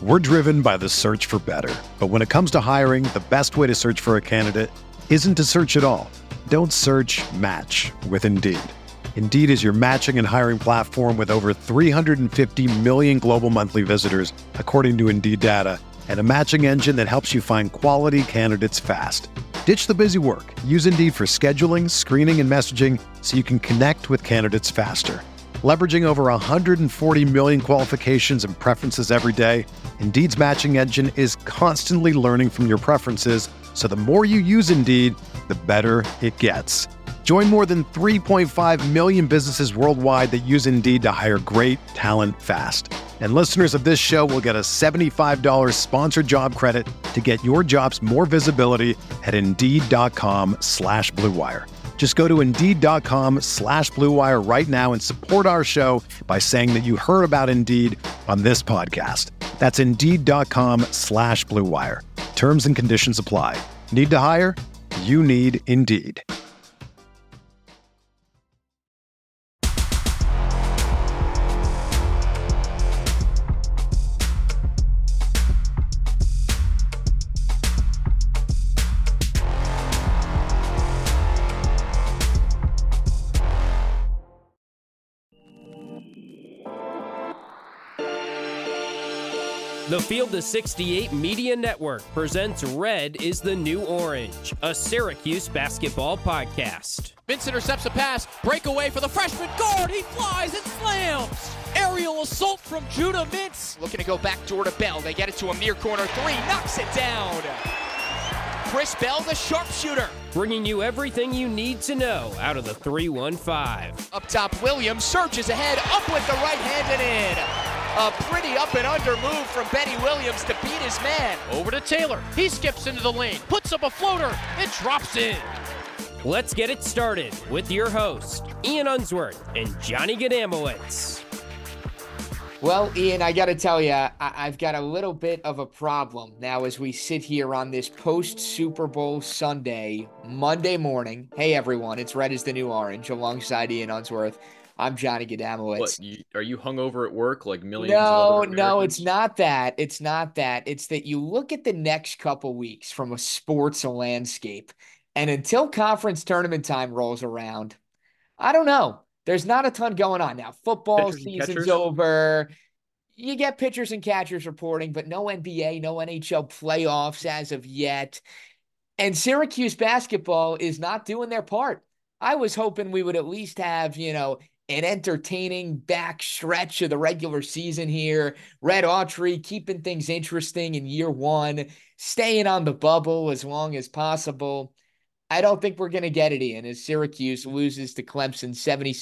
We're driven by the search for better. But when it comes to hiring, the best way to search for a candidate isn't to search at all. Don't search, match with Indeed. Indeed is your matching and hiring platform with over 350 million global monthly visitors, according to Indeed data, and a matching engine that helps you find quality candidates fast. Ditch the busy work. Use Indeed for scheduling, screening, and messaging so you can connect with candidates faster. Leveraging over 140 million qualifications and preferences every day, Indeed's matching engine is constantly learning from your preferences, so the more you use Indeed, the better it gets. Join more than 3.5 million businesses worldwide that use Indeed to hire great talent fast. And listeners of this show will get a $75 sponsored job credit to get your jobs more visibility at Indeed.com/Blue Wire. Just go to Indeed.com/Blue Wire right now and support our show by saying that you heard about Indeed on this podcast. That's Indeed.com/Blue Wire. Terms and conditions apply. Need to hire? You need Indeed. The Field of 68 Media Network presents Red is the New Orange, a Syracuse basketball podcast. Vince intercepts a pass, breakaway for the freshman guard, he flies and slams! Aerial assault from Judah Mintz. Looking to go back door to Bell, they get it to him near corner three, knocks it down! Chris Bell, the sharpshooter. Bringing you everything you need to know out of the 315. Up top, Williams surges ahead, up with the right hand and in. A pretty up and under move from Benny Williams to beat his man. Over to Taylor. He skips into the lane, puts up a floater, and drops in. Let's get it started with your host, Ian Unsworth and Johnny Gadamowitz. Well, Ian, I got to tell you, I've got a little bit of a problem now as we sit here on this post-Super Bowl Sunday, Monday morning. Hey, everyone, it's Red is the New Orange alongside Ian Unsworth. I'm Johnny Gadamowitz. What, are you hungover at work like millions of other Americans? No, it's not that. It's not that. It's that you look at the next couple weeks from a sports landscape, and until conference tournament time rolls around, I don't know. There's not a ton going on now. Football season's over. You get pitchers and catchers reporting, but no NBA, no NHL playoffs as of yet. And Syracuse basketball is not doing their part. I was hoping we would at least have, an entertaining back stretch of the regular season here. Red Autry keeping things interesting in year one, staying on the bubble as long as possible. I don't think we're going to get it, Ian, as Syracuse loses to Clemson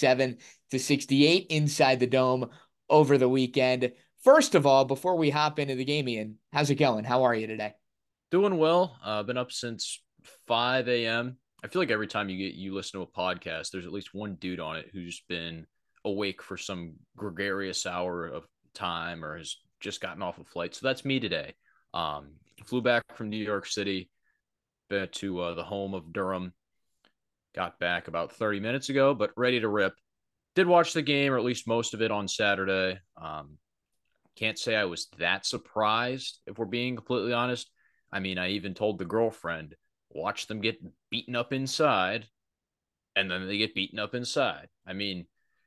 77-68 inside the Dome over the weekend. First of all, before we hop into the game, Ian, how's it going? How are you today? Doing well. Been up since 5 a.m. I feel like every time you listen to a podcast, there's at least one dude on it who's been awake for some gregarious hour of time or has just gotten off a flight. So that's me today. Flew back from New York City, been to the home of Durham. Got back about 30 minutes ago, but ready to rip. Did watch the game, or at least most of it, on Saturday. Can't say I was that surprised, if we're being completely honest. I mean, I even told the girlfriend, watch them get beaten up inside, and then they get beaten up inside. I mean,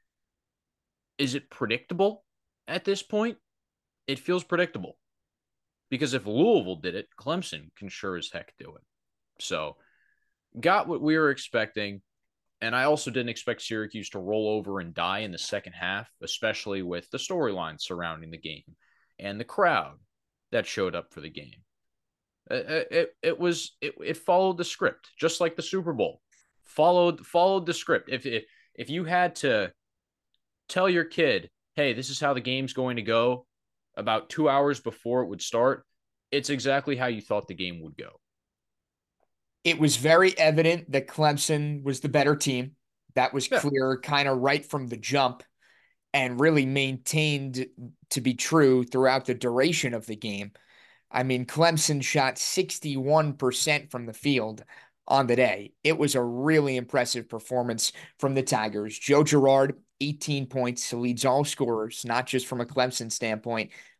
is it predictable at this point? It feels predictable. Because if Louisville did it, Clemson can sure as heck do it. So, got what we were expecting, and I also didn't expect Syracuse to roll over and die in the second half, especially with the storyline surrounding the game and the crowd that showed up for the game. It followed the script, just like the Super Bowl. Followed the script. If you had to tell your kid, hey, this is how the game's going to go about 2 hours before it would start, it's exactly how you thought the game would go. It was very evident that Clemson was the better team. That was clear kind of right from the jump and really maintained to be true throughout the duration of the game. I mean, Clemson shot 61% from the field on the day. It was a really impressive performance from the Tigers. Joe Girard, 18 points, leads all scorers, not just from a Clemson standpoint,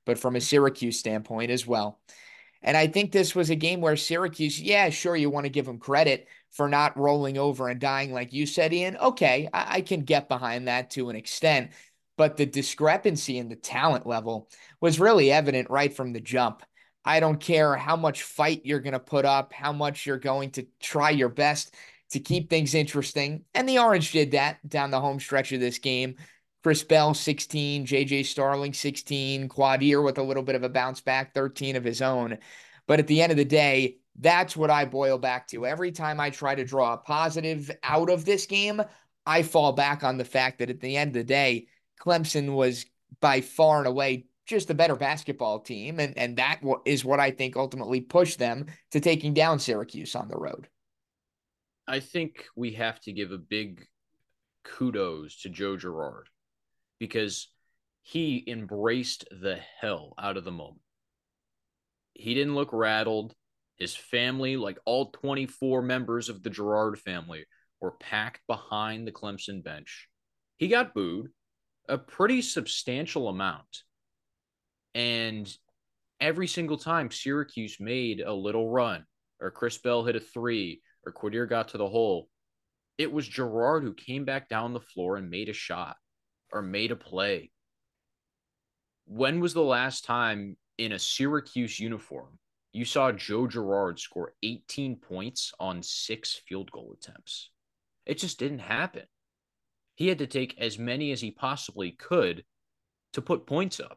but from a Syracuse standpoint as well. And I think this was a game where Syracuse, yeah, sure, you want to give them credit for not rolling over and dying like you said, Ian. Okay, I can get behind that to an extent. But the discrepancy in the talent level was really evident right from the jump. I don't care how much fight you're going to put up, how much you're going to try your best to keep things interesting. And the Orange did that down the home stretch of this game. Chris Bell, 16, J.J. Starling, 16, Quadir with a little bit of a bounce back, 13 of his own. But at the end of the day, that's what I boil back to. Every time I try to draw a positive out of this game, I fall back on the fact that at the end of the day, Clemson was by far and away just a better basketball team. And that is what I think ultimately pushed them to taking down Syracuse on the road. I think we have to give a big kudos to Joe Girard because he embraced the hell out of the moment. He didn't look rattled. His family, like all 24 members of the Girard family, were packed behind the Clemson bench. He got booed a pretty substantial amount. And every single time Syracuse made a little run, or Chris Bell hit a three, or Quadir got to the hole, it was Girard who came back down the floor and made a shot or made a play. When was the last time in a Syracuse uniform you saw Joe Girard score 18 points on 6 field goal attempts? It just didn't happen. He had to take as many as he possibly could to put points up.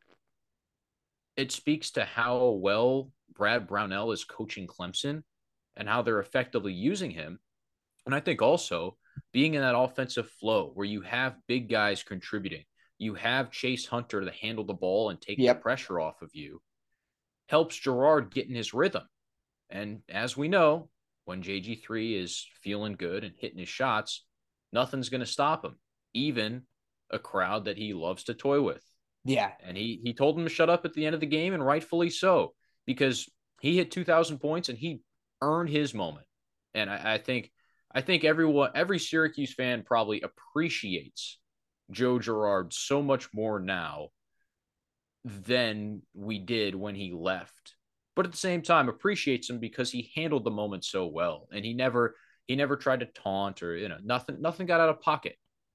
It speaks to how well Brad Brownell is coaching Clemson and how they're effectively using him. And I think also being in that offensive flow where you have big guys contributing, you have Chase Hunter to handle the ball and take the pressure off of you, helps Girard get in his rhythm. And as we know, when JG3 is feeling good and hitting his shots, nothing's going to stop him, even a crowd that he loves to toy with. Yeah. And he told him to shut up at the end of the game, and rightfully so, because he hit 2,000 points and he earned his moment. And I think every Syracuse fan probably appreciates Joe Girard so much more now than we did when he left. But at the same time, appreciates him because he handled the moment so well, and he never tried to taunt or nothing got out of pocket.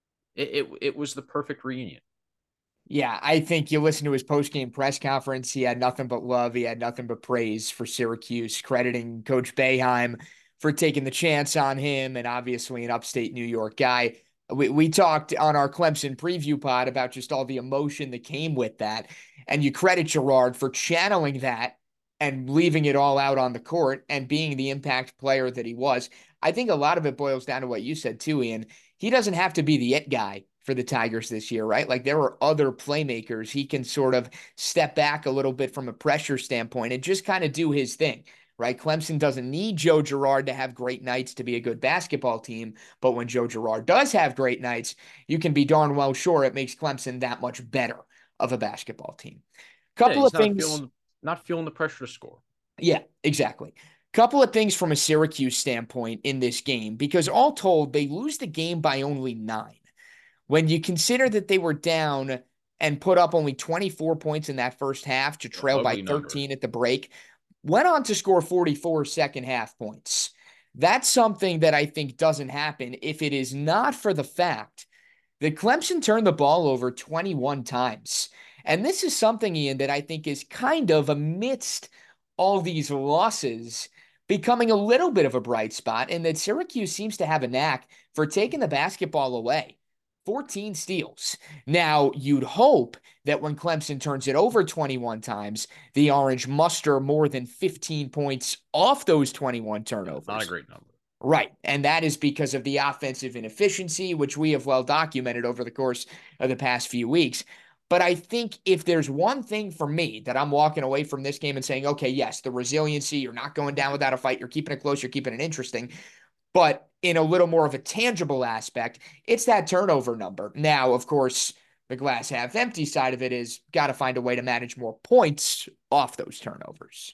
It was the perfect reunion. Yeah, I think you listen to his post-game press conference. He had nothing but love. He had nothing but praise for Syracuse, crediting Coach Boeheim for taking the chance on him, and obviously an upstate New York guy. We talked on our Clemson preview pod about just all the emotion that came with that, and you credit Girard for channeling that and leaving it all out on the court and being the impact player that he was. I think a lot of it boils down to what you said too, Ian. He doesn't have to be the it guy for the Tigers this year, right? Like there are other playmakers. He can sort of step back a little bit from a pressure standpoint and just kind of do his thing, right? Clemson doesn't need Joe Girard to have great nights to be a good basketball team. But when Joe Girard does have great nights, you can be darn well sure it makes Clemson that much better of a basketball team. Couple of things. Not feeling the pressure to score. Yeah, exactly. Couple of things from a Syracuse standpoint in this game, because all told, they lose the game by only 9. When you consider that they were down and put up only 24 points in that first half to trail by 13 at the break, went on to score 44 second half points. That's something that I think doesn't happen if it is not for the fact that Clemson turned the ball over 21 times. And this is something, Ian, that I think is kind of amidst all these losses becoming a little bit of a bright spot, and that Syracuse seems to have a knack for taking the basketball away. 14 steals. Now, you'd hope that when Clemson turns it over 21 times, the Orange muster more than 15 points off those 21 turnovers. Not a great number. Right. And that is because of the offensive inefficiency, which we have well documented over the course of the past few weeks. But I think if there's one thing for me that I'm walking away from this game and saying, okay, yes, the resiliency, you're not going down without a fight, you're keeping it close, you're keeping it interesting. But in a little more of a tangible aspect, it's that turnover number. Now, of course, the glass half empty side of it is got to find a way to manage more points off those turnovers.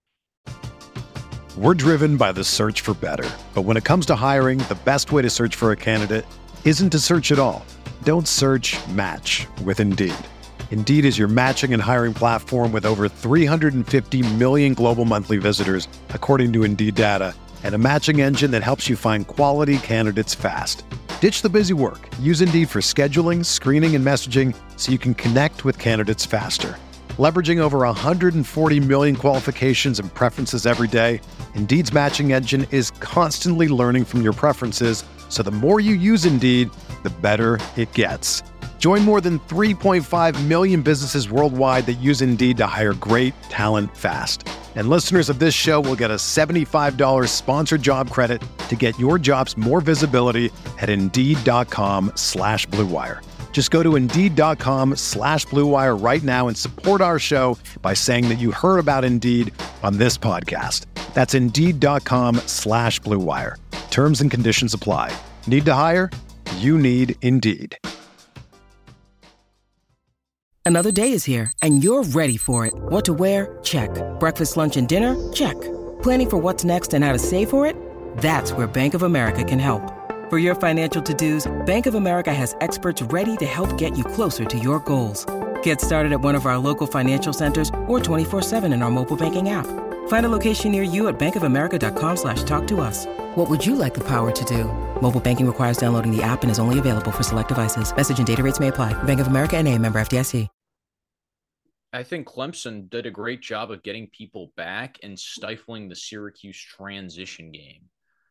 We're driven by the search for better. But when it comes to hiring, the best way to search for a candidate isn't to search at all. Don't search, match with Indeed. Indeed is your matching and hiring platform with over 350 million global monthly visitors, according to Indeed data, and a matching engine that helps you find quality candidates fast. Ditch the busy work. Use Indeed for scheduling, screening, and messaging so you can connect with candidates faster. Leveraging over 140 million qualifications and preferences every day, Indeed's matching engine is constantly learning from your preferences, so the more you use Indeed, the better it gets. Join more than 3.5 million businesses worldwide that use Indeed to hire great talent fast. And listeners of this show will get a $75 sponsored job credit to get your jobs more visibility at Indeed.com/Blue Wire. Just go to Indeed.com/Blue Wire right now and support our show by saying that you heard about Indeed on this podcast. That's Indeed.com/Blue Wire. Terms and conditions apply. Need to hire? You need Indeed. Another day is here, and you're ready for it. What to wear? Check. Breakfast, lunch, and dinner? Check. Planning for what's next and how to save for it? That's where Bank of America can help. For your financial to-dos, Bank of America has experts ready to help get you closer to your goals. Get started at one of our local financial centers or 24/7 in our mobile banking app. Find a location near you at bankofamerica.com/talktous. What would you like the power to do? Mobile banking requires downloading the app and is only available for select devices. Message and data rates may apply. Bank of America NA, member FDIC. I think Clemson did a great job of getting people back and stifling the Syracuse transition game.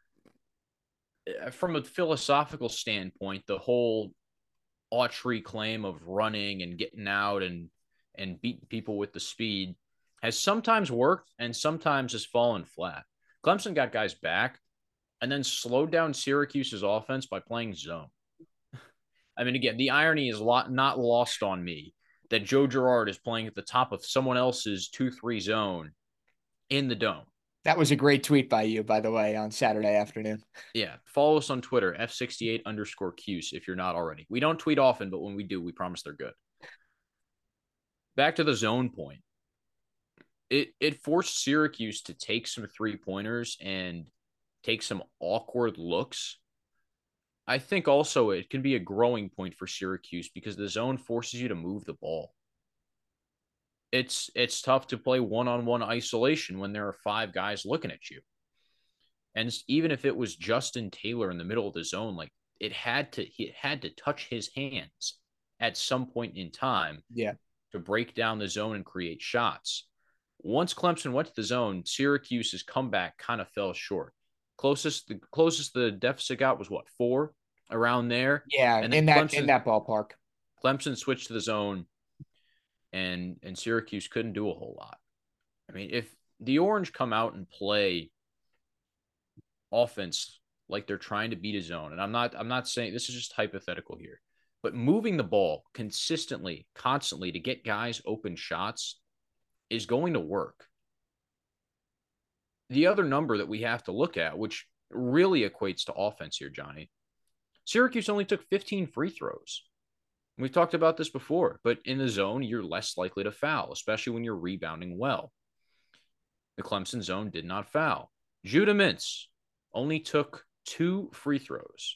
From a philosophical standpoint, the whole Autry claim of running and getting out and beating people with the speed has sometimes worked and sometimes has fallen flat. Clemson got guys back and then slowed down Syracuse's offense by playing zone. I mean, again, the irony is not lost on me that Joe Girard is playing at the top of someone else's 2-3 zone in the dome. That was a great tweet by you, by the way, on Saturday afternoon. Yeah. Follow us on Twitter, F68_Cuse, if you're not already. We don't tweet often, but when we do, we promise they're good. Back to the zone point. It forced Syracuse to take some three-pointers and take some awkward looks. I think also it can be a growing point for Syracuse because the zone forces you to move the ball. It's tough to play one-on-one isolation when there are 5 guys looking at you. And even if it was Justin Taylor in the middle of the zone, like he had to touch his hands at some point in time to break down the zone and create shots. Once Clemson went to the zone, Syracuse's comeback kind of fell short. The closest the deficit got was 4 around there. Yeah, and in that ballpark. Clemson switched to the zone, and Syracuse couldn't do a whole lot. I mean, if the Orange come out and play offense like they're trying to beat a zone, and I'm not saying this is just hypothetical here, but moving the ball consistently, constantly to get guys open shots is going to work. The other number that we have to look at, which really equates to offense here, Johnny, Syracuse only took 15 free throws. We've talked about this before, but in the zone, you're less likely to foul, especially when you're rebounding well. The Clemson zone did not foul. Judah Mintz only took 2 free throws,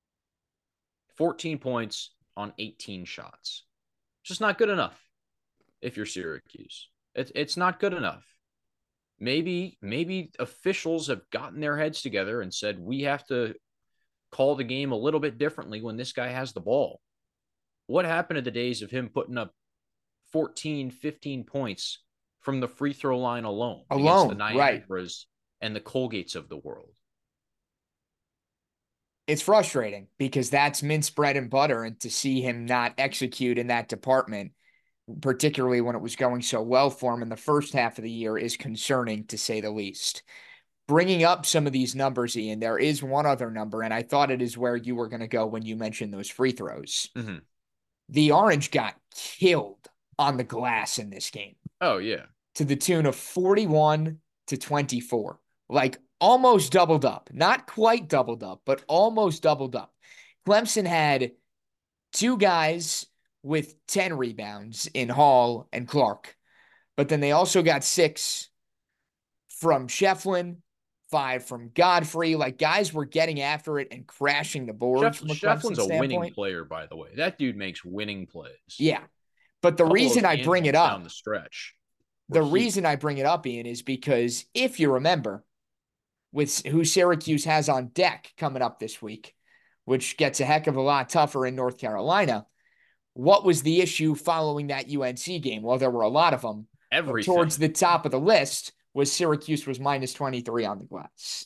14 points on 18 shots. Just not good enough if you're Syracuse. It's not good enough. Maybe officials have gotten their heads together and said, we have to call the game a little bit differently when this guy has the ball. What happened to the days of him putting up 14, 15 points from the free throw line alone against the Niagaras and the Colgates of the world? It's frustrating because that's Mint's bread and butter, and to see him not execute in that department, particularly when it was going so well for him in the first half of the year, is concerning to say the least. Bringing up some of these numbers, Ian, there is one other number, and I thought it is where you were going to go when you mentioned those free throws. Mm-hmm. The Orange got killed on the glass in this game. Oh, yeah. To the tune of 41-24. Like almost doubled up. Not quite doubled up, but almost doubled up. Clemson had 2 guys with 10 rebounds in Hall and Clark. But then they also got 6 from Shefflin, 5 from Godfrey. Like, guys were getting after it and crashing the boards. Shefflin's a winning player, by the way. That dude makes winning plays. Yeah. But the Couple of reason I games bring it down up, the stretch. the reason I bring it up, Ian, is because if you remember with who Syracuse has on deck coming up this week, which gets a heck of a lot tougher in North Carolina, what was the issue following that UNC game? Well, there were a lot of them. But towards the top of the list was Syracuse was minus 23 on the glass.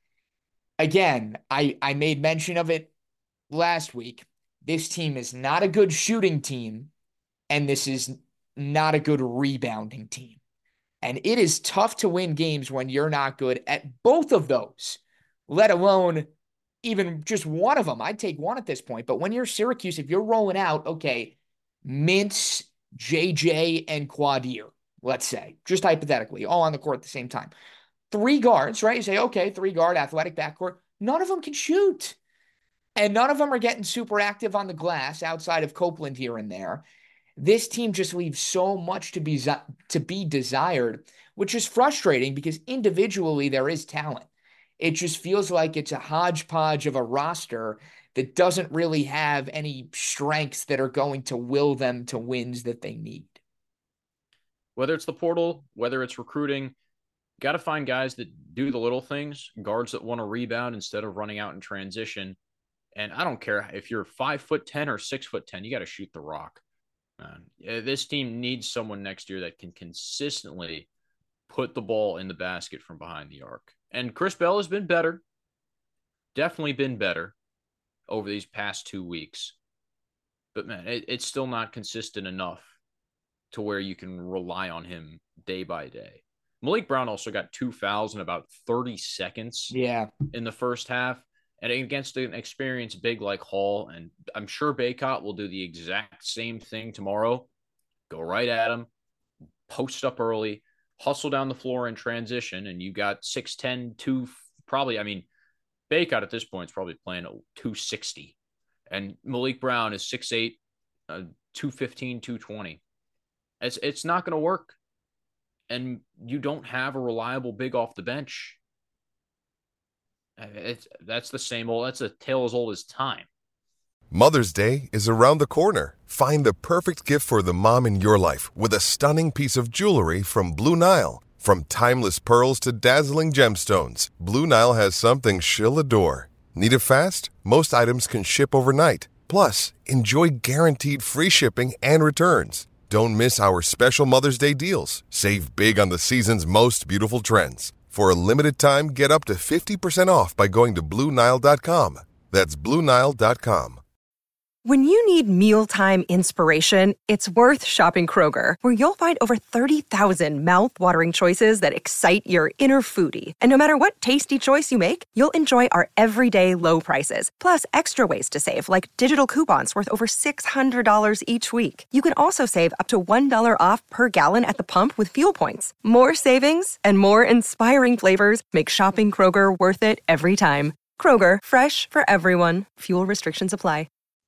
Again, I made mention of it last week. This team is not a good shooting team, and this is not a good rebounding team. And it is tough to win games when you're not good at both of those, let alone even just one of them. I'd take one at this point. But when you're Syracuse, if you're rolling out, okay, Mintz, JJ, and Quadir, let's say, just hypothetically, all on the court at the same time. 3 guards, right? You say, okay, 3-guard, athletic backcourt. None of them can shoot. And none of them are getting super active on the glass outside of Copeland here and there. This team just leaves so much to be desired, which is frustrating because individually there is talent. It just feels like it's a hodgepodge of a roster that doesn't really have any strengths that are going to will them to wins that they need. Whether it's the portal, whether it's recruiting, got to find guys that do the little things, guards that want to rebound instead of running out in transition. And I don't care if you're 5'10" or 6'10", you got to shoot the rock. This team needs someone next year that can consistently put the ball in the basket from behind the arc. And Chris Bell has been better, definitely been better over these past 2 weeks. But, man, it's still not consistent enough to where you can rely on him day by day. Malik Brown also got 2 fouls in about 30 seconds in the first half. And against an experienced big like Hall, and I'm sure Bacot will do the exact same thing tomorrow. Go right at him, post up early, hustle down the floor in transition, and you got 6'10", Bacot at this point is probably playing 260. And Malik Brown is 6'8", 215, 220. It's not going to work. And you don't have a reliable big off the bench. That's the same old, that's a tale as old as time. Mother's Day is around the corner. Find the perfect gift for the mom in your life with a stunning piece of jewelry from Blue Nile. From timeless pearls to dazzling gemstones, Blue Nile has something she'll adore. Need it fast? Most items can ship overnight. Plus, enjoy guaranteed free shipping and returns. Don't miss our special Mother's Day deals. Save big on the season's most beautiful trends. For a limited time, get up to 50% off by going to BlueNile.com. That's BlueNile.com. When you need mealtime inspiration, it's worth shopping Kroger, where you'll find over 30,000 mouth-watering choices that excite your inner foodie. And no matter what tasty choice you make, you'll enjoy our everyday low prices, plus extra ways to save, like digital coupons worth over $600 each week. You can also save up to $1 off per gallon at the pump with fuel points. More savings and more inspiring flavors make shopping Kroger worth it every time. Kroger, fresh for everyone. Fuel restrictions apply.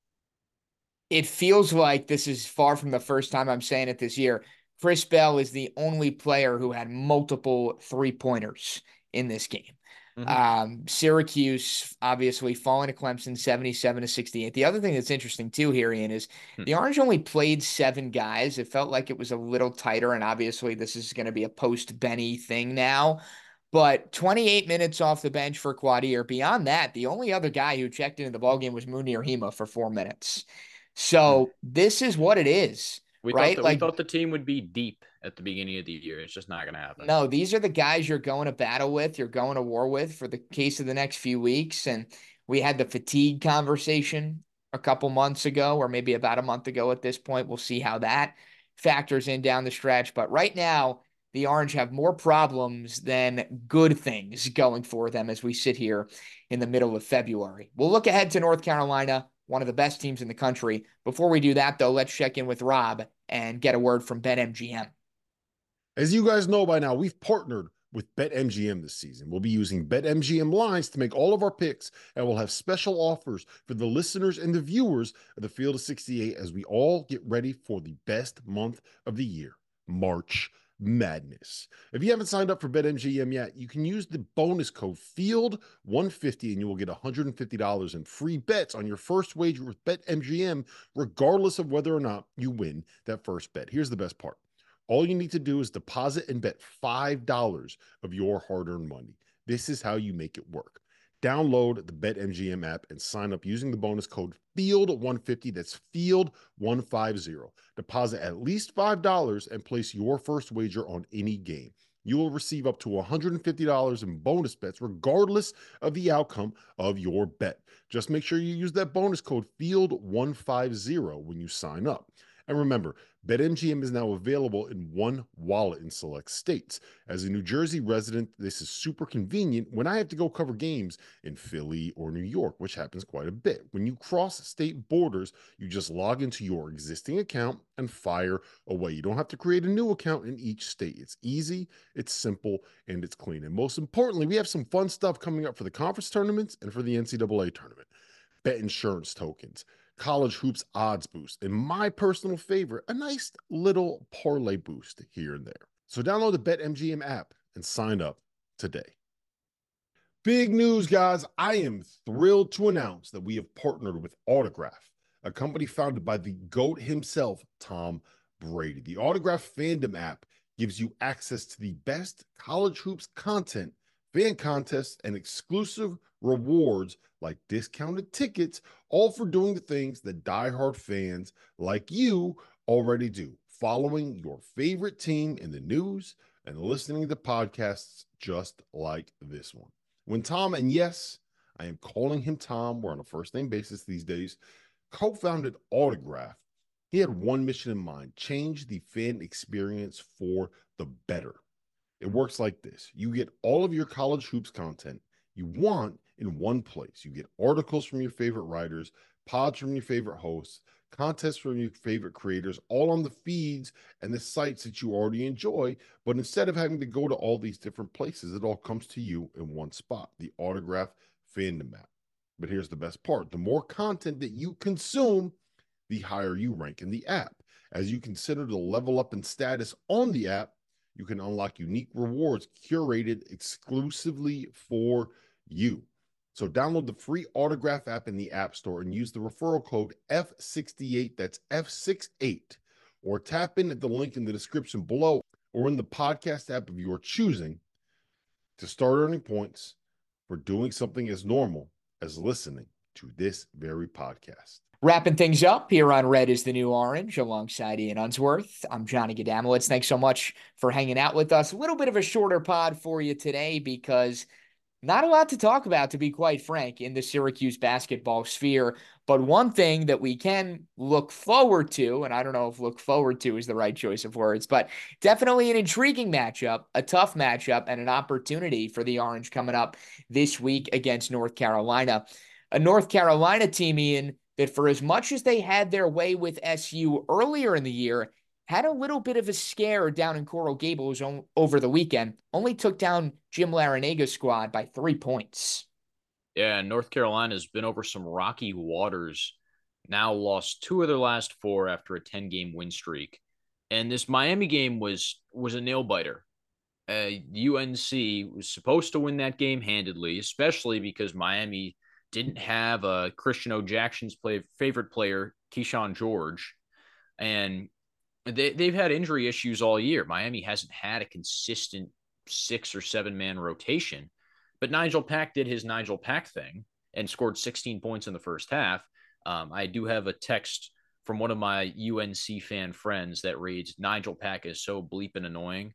It feels like this is far from the first time I'm saying it this year. Chris Bell is the only player who had multiple 3-pointers in this game. Mm-hmm. Syracuse obviously falling to Clemson 77-68. The other thing that's interesting too here, Ian, is the Orange only played 7 guys. It felt like it was a little tighter, and obviously this is going to be a post-Benny thing now. But 28 minutes off the bench for Quadir. Beyond that, the only other guy who checked into the ballgame was Munir Hima for 4 minutes. So this is what it is, right? We thought the team would be deep at the beginning of the year. It's just not going to happen. No, these are the guys you're going to battle with, you're going to war with for the case of the next few weeks. And we had the fatigue conversation a couple months ago, or maybe about a month ago at this point. We'll see how that factors in down the stretch. But right now, the Orange have more problems than good things going for them as we sit here in the middle of February. We'll look ahead to North Carolina, one of the best teams in the country. Before we do that, though, let's check in with Rob and get a word from BetMGM. As you guys know by now, we've partnered with BetMGM this season. We'll be using BetMGM lines to make all of our picks, and we'll have special offers for the listeners and the viewers of the Field of 68 as we all get ready for the best month of the year, March madness. If you haven't signed up for BetMGM yet, you can use the bonus code FIELD150 and you will get $150 in free bets on your first wager with BetMGM, regardless of whether or not you win that first bet. Here's the best part. All you need to do is deposit and bet $5 of your hard-earned money. This is how you make it work. Download the BetMGM app and sign up using the bonus code FIELD150. That's FIELD150. Deposit at least $5 and place your first wager on any game. You will receive up to $150 in bonus bets regardless of the outcome of your bet. Just make sure you use that bonus code FIELD150 when you sign up. And remember, BetMGM is now available in one wallet in select states. As a New Jersey resident, this is super convenient when I have to go cover games in Philly or New York, which happens quite a bit. When you cross state borders, you just log into your existing account and fire away. You don't have to create a new account in each state. It's easy, it's simple, and it's clean. And most importantly, we have some fun stuff coming up for the conference tournaments and for the NCAA tournament. Bet insurance tokens, college hoops odds boost, and my personal favorite, a nice little parlay boost here and there. So download the BetMGM app and sign up today. Big news, guys. I am thrilled to announce that we have partnered with Autograph, a company founded by the GOAT himself, Tom Brady. The Autograph fandom app gives you access to the best college hoops content, fan contests, and exclusive rewards like discounted tickets, all for doing the things that diehard fans like you already do, following your favorite team in the news and listening to podcasts just like this one. When Tom, and yes, I am calling him Tom, we're on a first-name basis these days, co-founded Autograph, he had one mission in mind: change the fan experience for the better. It works like this. You get all of your college hoops content you want in one place. You get articles from your favorite writers, pods from your favorite hosts, contests from your favorite creators, all on the feeds and the sites that you already enjoy. But instead of having to go to all these different places, it all comes to you in one spot, the Autograph fandom app. But here's the best part. The more content that you consume, the higher you rank in the app. As you consider the level up in status on the app, you can unlock unique rewards curated exclusively for you. So download the free Autograph app in the App Store and use the referral code F68, that's F68, or tap in at the link in the description below or in the podcast app of your choosing to start earning points for doing something as normal as listening to this very podcast. Wrapping things up here on Red is the New Orange alongside Ian Unsworth. I'm Johnny Gadamowitz. Thanks so much for hanging out with us. A little bit of a shorter pod for you today because not a lot to talk about, to be quite frank, in the Syracuse basketball sphere. But one thing that we can look forward to, and I don't know if look forward to is the right choice of words, but definitely an intriguing matchup, a tough matchup, and an opportunity for the Orange coming up this week against North Carolina. A North Carolina team, Ian, that for as much as they had their way with SU earlier in the year, had a little bit of a scare down in Coral Gables over the weekend. Only took down Jim Larinaga's squad by 3 points. Yeah, North Carolina's been over some rocky waters. Now lost 2 of their last 4 after a 10-game win streak. And this Miami game was a nail-biter. UNC was supposed to win that game handedly, especially because Miami didn't have Christian O'Jackson's favorite player, Keyshawn George. And they've had injury issues all year. Miami hasn't had a consistent 6 or 7 man rotation, but Nigel Pack did his Nigel Pack thing and scored 16 points in the first half. I do have a text from one of my UNC fan friends that reads, "Nigel Pack is so bleeping annoying."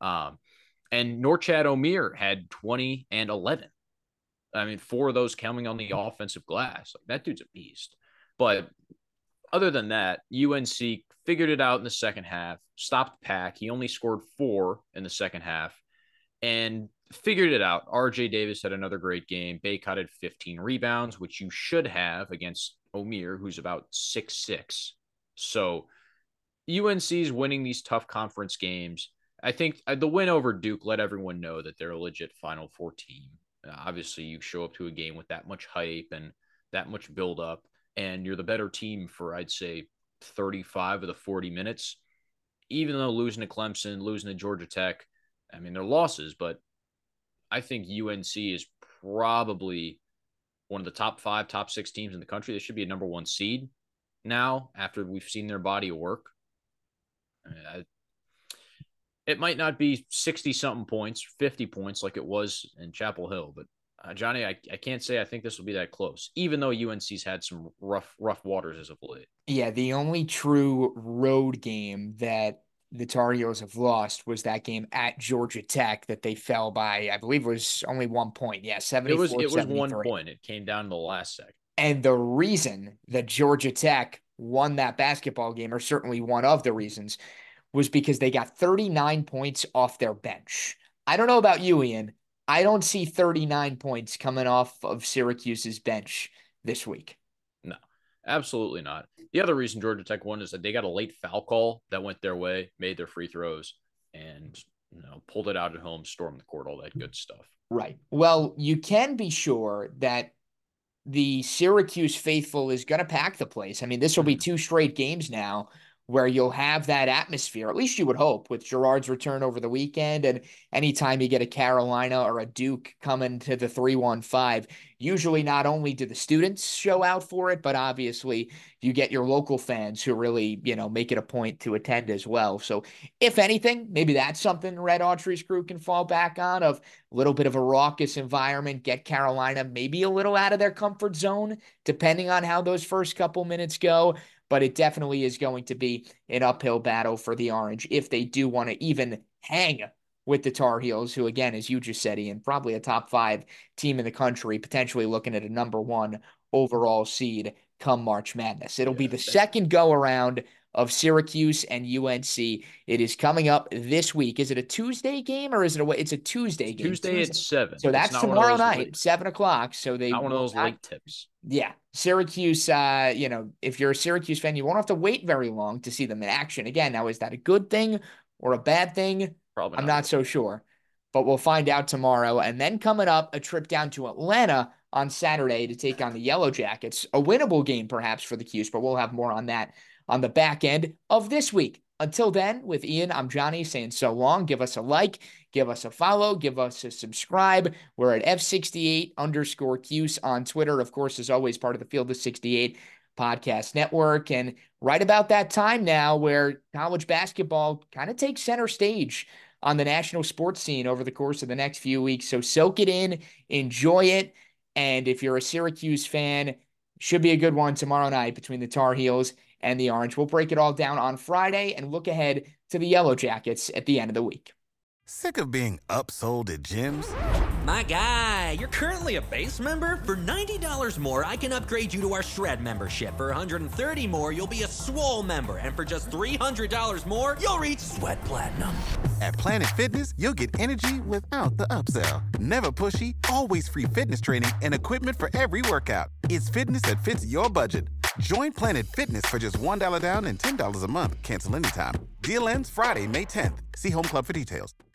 And Norchad Omier had 20 and 11. I mean, 4 of those coming on the offensive glass. Like, that dude's a beast. But other than that, UNC figured it out in the second half, stopped Pack. He only scored 4 in the second half and figured it out. RJ Davis had another great game. Baycott had 15 rebounds, which you should have against Omier, who's about 6'6". So UNC's winning these tough conference games. I think the win over Duke let everyone know that they're a legit Final Four team. Obviously, you show up to a game with that much hype and that much buildup, and you're the better team for, I'd say, 35 of the 40 minutes. even though losing to Clemson, losing to Georgia Tech, I mean, they're losses, but I think UNC is probably one of the top 5, top 6 teams in the country. They should be a number 1 seed now after we've seen their body of work. It might not be 60-something points, 50 points like it was in Chapel Hill, but Johnny, I can't say I think this will be that close, even though UNC's had some rough waters as of late. Yeah, the only true road game that the Tar Heels have lost was that game at Georgia Tech that they fell by, I believe it was only 1 point. Yeah, 74-73. It was 1 point. It came down to the last second. And the reason that Georgia Tech won that basketball game, or certainly one of the reasons, was because they got 39 points off their bench. I don't know about you, Ian. I don't see 39 points coming off of Syracuse's bench this week. No, absolutely not. The other reason Georgia Tech won is that they got a late foul call that went their way, made their free throws, and pulled it out at home, stormed the court, all that good stuff. Right. Well, you can be sure that the Syracuse faithful is going to pack the place. I mean, this will be 2 straight games now where you'll have that atmosphere, at least you would hope, with Girard's return over the weekend. And anytime you get a Carolina or a Duke coming to the 315, usually not only do the students show out for it, but obviously you get your local fans who really, make it a point to attend as well. So if anything, maybe that's something Red Autry's crew can fall back on, of a little bit of a raucous environment, get Carolina maybe a little out of their comfort zone, depending on how those first couple minutes go. But it definitely is going to be an uphill battle for the Orange if they do want to even hang with the Tar Heels, who, again, as you just said, Ian, probably a top 5 team in the country, potentially looking at a number 1 overall seed come March Madness. It'll be the second go-around of Syracuse and UNC. It is coming up this week. Is it a Tuesday game or is it it's a Tuesday game? Tuesday at 7. So that's tomorrow night, 7 o'clock. So they not one of those late tips. Yeah. Syracuse, if you're a Syracuse fan, you won't have to wait very long to see them in action. Again, now, is that a good thing or a bad thing? Probably not. I'm not so sure, but we'll find out tomorrow. And then coming up, a trip down to Atlanta on Saturday to take on the Yellow Jackets. A winnable game, perhaps, for the Cuse, but we'll have more on that on the back end of this week. Until then, with Ian, I'm Johnny saying so long. Give us a like, give us a follow, give us a subscribe. We're at F68_Cuse on Twitter. Of course, as always, part of the Field of 68 podcast network. And right about that time now where college basketball kind of takes center stage on the national sports scene over the course of the next few weeks. So soak it in, enjoy it. And if you're a Syracuse fan, should be a good one tomorrow night between the Tar Heels and the Orange. We'll break it all down on Friday and look ahead to the Yellow Jackets at the end of the week. Sick of being upsold at gyms? My guy, you're currently a base member? For $90 more, I can upgrade you to our Shred membership. For $130 more, you'll be a Swole member. And for just $300 more, you'll reach Sweat Platinum. At Planet Fitness, you'll get energy without the upsell. Never pushy, always free fitness training and equipment for every workout. It's fitness that fits your budget. Join Planet Fitness for just $1 down and $10 a month. Cancel anytime. Deal ends Friday, May 10th. See Home Club for details.